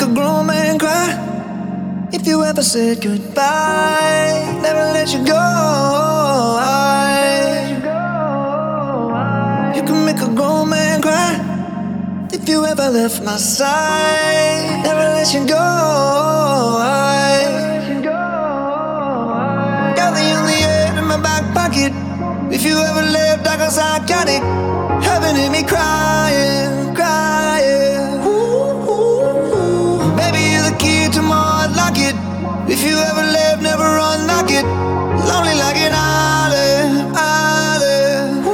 a grown man cry if you ever said goodbye. Never let you go. You can make a grown man cry if you ever left my side. Never let you go. Got the only air in my back pocket. If you ever left, I got psychotic. Heaven in me crying, crying. Baby, you're the key to my heart, lock it. If you ever left, never unlock it. Lonely like an island, island.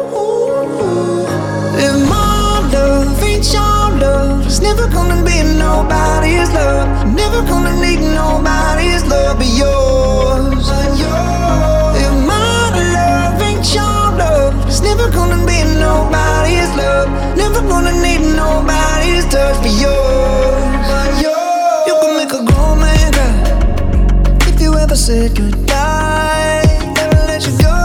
If my love ain't your love, it's never gonna be nobody's love. Never gonna need nobody's love but yours. If my love ain't your love, it's never gonna be nobody's love. Never gonna need nobody's touch but yours. You can make a grown man cry if you ever said goodbye. Never let you go.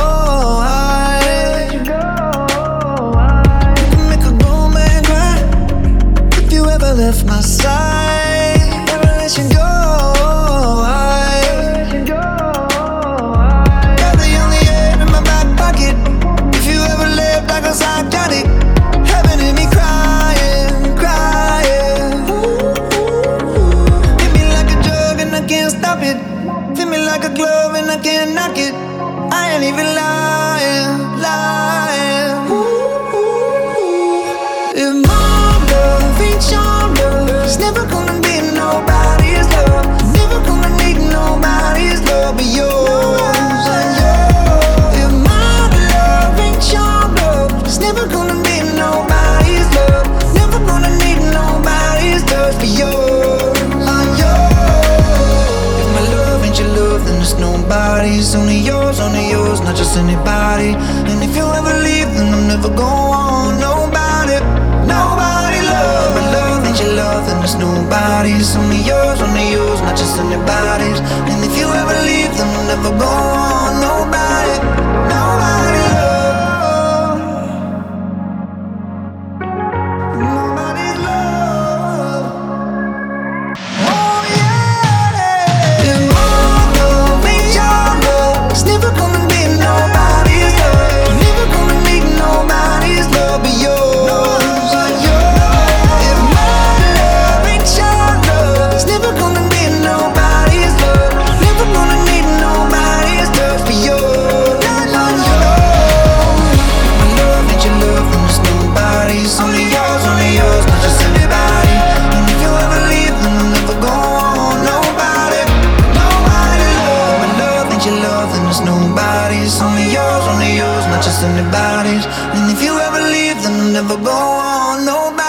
You can make a grown man cry if you ever left my side. Never let you go. Got the only air in my back pocket. If you ever left, I got psychotic. Heaven in me crying, crying. Hit me like a drug and I can't stop it. Fit me like a glove and I can't knock it. I ain't even lying, lying. If my love ain't your love, it's never gonna be nobody's love. Never gonna need nobody's love but yours. If my love ain't your love, it's never gonna be nobody's love. Never gonna need nobody's touch but yours. If my love ain't your love, then it's nobody's. Only yours, not just anybody. And if you ever leave, then I'm never going. Nobody, nobody love. My love ain't your love, then it's nobody's. Only yours, not just anybody's. And if you ever leave, then I'm never going. Nobody, nobody love. Nobody's love. Oh yeah. If my love ain't your love, it's never gonna be nobody's love. Never gonna need nobody's love but yours. If my love ain't your love, it's never gonna be nobody's love. Never gonna need nobody's touch but yours. My love ain't your love, then it's nobody's. Only yours, not just anybody. And if you ever leave, then I'm never going. Nobody, nobody love. My love ain't your love, then it's nobody's. Only yours, not just anybody's. And if you ever leave, then I'm never going. Nobody.